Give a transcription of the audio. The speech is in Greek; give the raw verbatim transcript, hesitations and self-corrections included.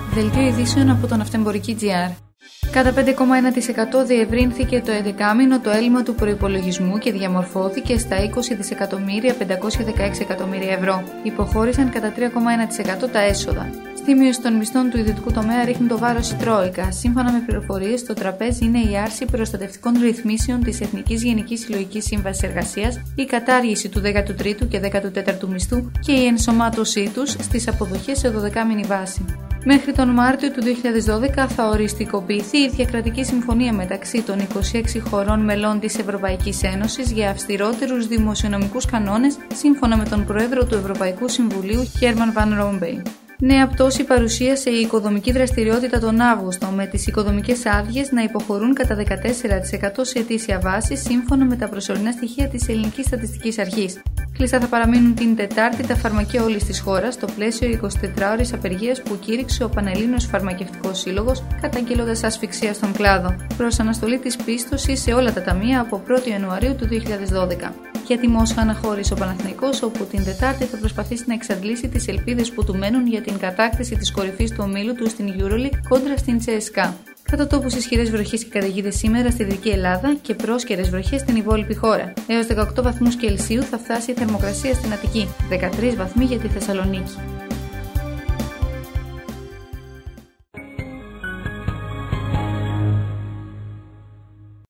Δελτίο ειδήσεων από τον Αυτεμπορική τζι αρ. Κατά πέντε κόμμα ένα τοις εκατό διευρύνθηκε το εδεκάμηνο το έλλειμμα του προϋπολογισμού και διαμορφώθηκε στα είκοσι δισεκατομμύρια πεντακόσια δεκαέξι εκατομμύρια ευρώ. Υποχώρησαν κατά τρία κόμμα ένα τοις εκατό τα έσοδα. Στη μείωση των μισθών του ιδιωτικού τομέα ρίχνει το βάρος η Τρόικα. Σύμφωνα με πληροφορίες, στο τραπέζι είναι η άρση προστατευτικών ρυθμίσεων της Εθνικής Γενικής Συλλογικής Σύμβασης Εργασίας, η κατάργηση του δέκατου τρίτου και δέκατου τέταρτου μισθού και η ενσωμάτωσή τους στις αποδοχές σε δωδεκάμηνη βάση. Μέχρι τον Μάρτιο του δύο χιλιάδες δώδεκα θα οριστικοποιηθεί η διακρατική συμφωνία μεταξύ των είκοσι έξι χωρών μελών της Ευρωπαϊκής Ένωσης για αυστηρότερους δημοσιονομικούς κανόνες, σύμφωνα με τον Πρόεδρο του Ευρωπαϊκού Συμβουλίου, Χέρμαν Βαν Ρόμπεϊ. Νέα πτώση παρουσίασε η οικοδομική δραστηριότητα τον Αύγουστο, με τις οικοδομικές άδειες να υποχωρούν κατά δεκατέσσερα τοις εκατό σε ετήσια βάση, σύμφωνα με τα προσωρινά στοιχεία της Ελληνικής Στατιστικής Αρχής. Κλειστά θα παραμείνουν την Τετάρτη τα φαρμακεία όλης της χώρας, στο πλαίσιο εικοσιτετράωρης απεργίας που κήρυξε ο Πανελλήνιος Φαρμακευτικός Σύλλογος, καταγγέλλοντας ασφυξία στον κλάδο, προς αναστολή της πίστοσης σε όλα τα ταμεία από πρώτη Ιανουαρίου του δύο χιλιάδες δώδεκα. Για τη Μόσχα αναχώρησε ο Παναθηναϊκός, όπου την Τετάρτη θα προσπαθήσει να εξαντλήσει τις ελπίδες που του μένουν για την κατάκτηση της κορυφής του ομίλου του στην EuroLeague κόντρα στην Τσέσκα. Κατά τόπους ισχυρές βροχές και καταιγίδες σήμερα στη Δυτική Ελλάδα και πρόσκαιρες βροχές στην υπόλοιπη χώρα. Έως δεκαοκτώ βαθμούς Κελσίου θα φτάσει η θερμοκρασία στην Αττική, δεκατρείς βαθμοί για τη Θεσσαλονίκη.